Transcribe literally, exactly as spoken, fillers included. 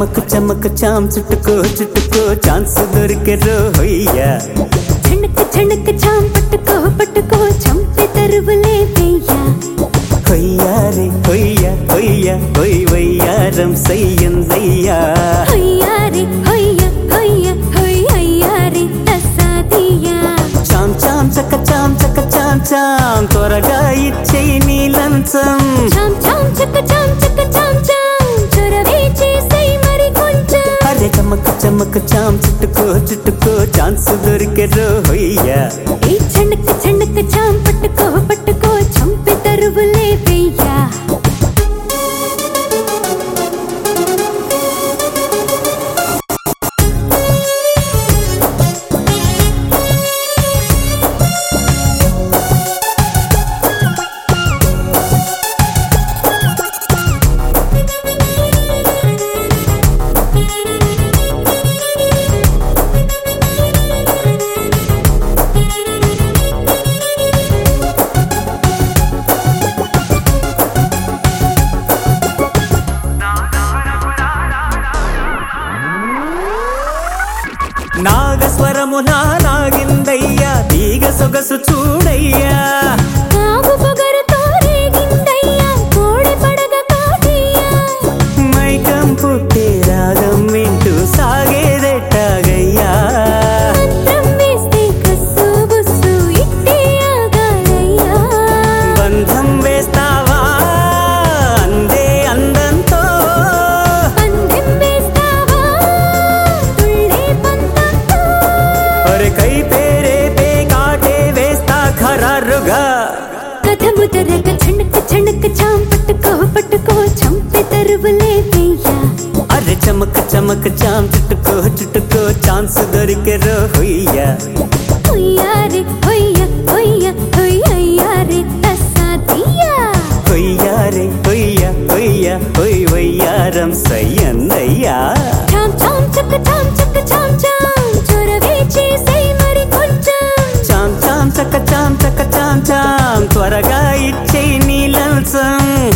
చమక్ చమక్ చాం చుట్టుకో చుట్టుకో chance దొరికే రోయ్యా చణక్ చణక్ చాం పట్టుకో పట్టుకో చంపే తరువులే వెయ్యా హొయ్యా రే హొయ్యా హొయ్యా హొయ్ వయ్యారం సయ్యందయ్యా హొయ్యా రే హొయ్యా హొయ్యా హొయ్ అయ్యా రే తసాదియా చాం చాం చక చాం చక చాం చాం త్వరగా ఇచ్చేయి నీ లంచం చాం చాం చక చాం చక చాం చాం చొరవే చేసేయ్ మరి కొంచెం అరే చమక్ చమక్ చాం చుట్టుకో చుట్టుకో ఛాన్స్ దొరికే రోయ్యా ఏ చణక్ చణక్ చాం పట్టుకో పట్టుకో చంపే తరువులే వెయ్యా నాగస్వరమునా నాగిందయ్యా తీగ సొగసు చూడయ్యా కాగు పొగరుతో రేగిందయ్యా కోడి పడగ కాటయ్యా మైకం పుట్టే రాగం వింటూ సాగేదెట్టాగయ్యా మంత్రం వేస్తే కస్సు బుస్సు ఇట్టే ఆగాలయ్యా బంధం వేస్తావా అందే అందంతో పందెం వేస్తావా తుళ్ళే పంతంతో ఒరే కై పేరే పే కాటే వేస్తా ఖరారుగా కథ ముదరగ చణక్ చణక్ చాం పట్టుకో పట్టుకో చంపే తరువులే వెయ్యా అరే చమక్ చమక్ చాం చుట్టుకో చుట్టుకో ఛాన్స్ దొరికే రోయ్యా హొయ్యా రే హొయ్యా హొయ్యా హొయ్ అయ్యా రే తసాదియా హొయ్యా రే హొయ్యా హొయ్యా హొయ్ వయ్యారం సయ్యందయ్యా చాం చాం చక చాం చక చాం చాం చొరవే చేసేయ్ మరి కొంచెం చాం చాం చక చాం చక చాం చాం త్వరగా ఇచ్చేయి నీ లంచం